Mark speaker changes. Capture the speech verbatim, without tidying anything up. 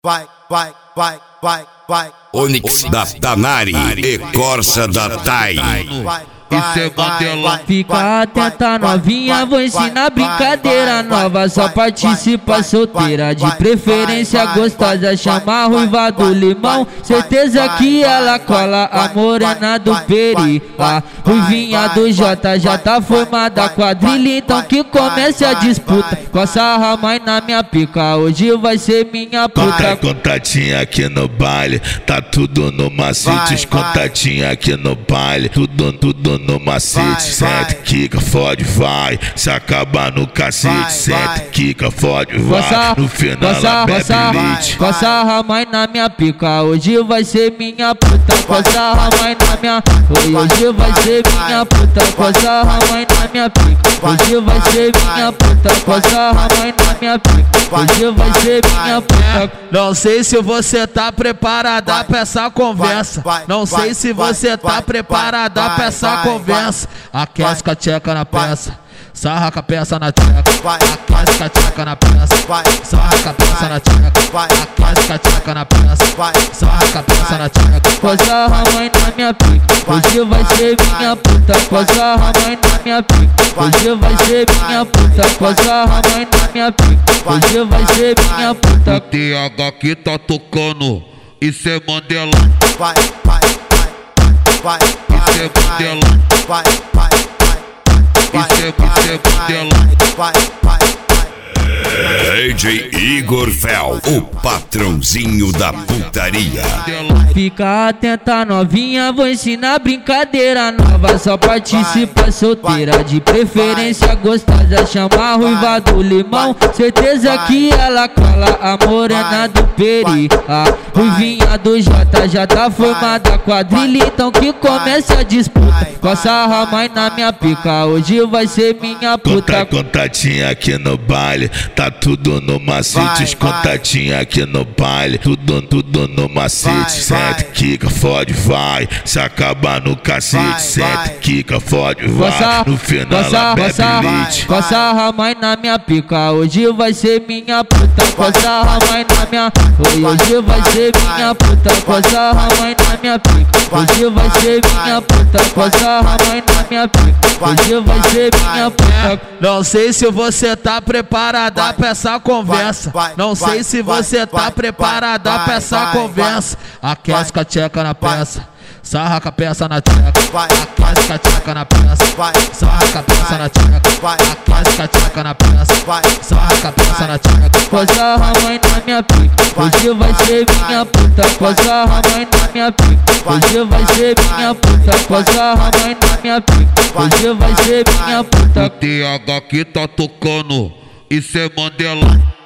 Speaker 1: vai, vai, vai, vai, vai.
Speaker 2: Onix da Danari e Corsa da Tai.
Speaker 3: Isso é modelão.
Speaker 4: Fica atenta novinha, vou ensinar brincadeira nova. Só participa solteira, de preferência gostosa. Chama a ruiva do limão, certeza que ela cola a morena do peri. A ruivinha do J já tá formada quadrilha, então que comece a disputa. Com a sarra mais na minha pica, hoje vai ser minha puta.
Speaker 3: Contatinha aqui no baile, tá tudo no macete. Os contatinhos aqui no baile, tudo, tudo no macete. Sente, quica, fode, vai. Se acabar no cacete, sente, quica, fode, vai. No final ela bebe leite.
Speaker 4: Com a sarra mais na minha pica, hoje vai ser minha puta. Com a sarra mais na minha, hoje vai ser minha puta. Com a sarra mais na minha pica, hoje vai ser minha puta. Com a sarra mais na minha pica, hoje vai ser minha puta.
Speaker 5: Não sei se você tá preparada pra essa conversa. Não sei se você tá preparada pra essa conversa. Aquece com a tcheca na peça, sarra com a peça na tcheca. Aquece com a tcheca na peça, sarra com a peça na tcheca. Aquece com a tcheca na peça, sarra com a peça na tcheca.
Speaker 4: Com a sarra mãe na minha pica, hoje vai ser minha puta. Com a sarra mãe na minha pica, hoje vai ser minha puta. Com a sarra mãe na minha pica, hoje vai ser minha puta.
Speaker 3: O T H que tá tocando, isso é modelão.
Speaker 1: Vai, vai, vai, vai.
Speaker 3: Isso é modelão.
Speaker 1: Vai, vai, vai.
Speaker 3: Isso é, isso é modelão.
Speaker 1: Vai, vai, vai.
Speaker 2: D J Igor Fel, o patrãozinho da putaria.
Speaker 4: Fica atenta novinha, vou ensinar brincadeira nova. Só participa solteira, de preferência gostosa. Chama a ruiva do limão, certeza que ela cola a morena do peri. A ruivinha do J já tá formada quadrilha, então que comece a disputa. Com a sarra mais na minha pica, hoje vai ser minha puta.
Speaker 3: Contatinha aqui no baile, tá tudo no macete. Os contatinhos aqui no baile, tudo, tudo no macete. Sente, quica, fode, vai. Se acabar no cacete, sente, quica, fode, vai. No final ela bebe leite.
Speaker 4: Com a sarra mais na minha pica, hoje vai ser minha puta. Com a sarra mais na minha, hoje vai ser minha puta. Com a sarra mais na minha pica, hoje vai ser minha puta. Com a sarra mais na minha pica, hoje vai ser minha puta.
Speaker 5: Não sei se você tá preparada pra essa conversa. Não sei se você tá preparada pra essa conversa. Aquece com a tcheca na peça, sarra com a peça na tcheca. Aquece com a tcheca na peça, sarra com a peça na tcheca. Aquece com a tcheca na peça, sarra com a peça na tcheca.
Speaker 4: Com a sarra mãe na minha pica, hoje vai ser minha puta. Com a sarra mãe na minha pica, hoje vai ser minha puta. Com a sarra mãe na minha pica, hoje vai ser minha puta.
Speaker 3: O T H que tá tocando, isso é modelão.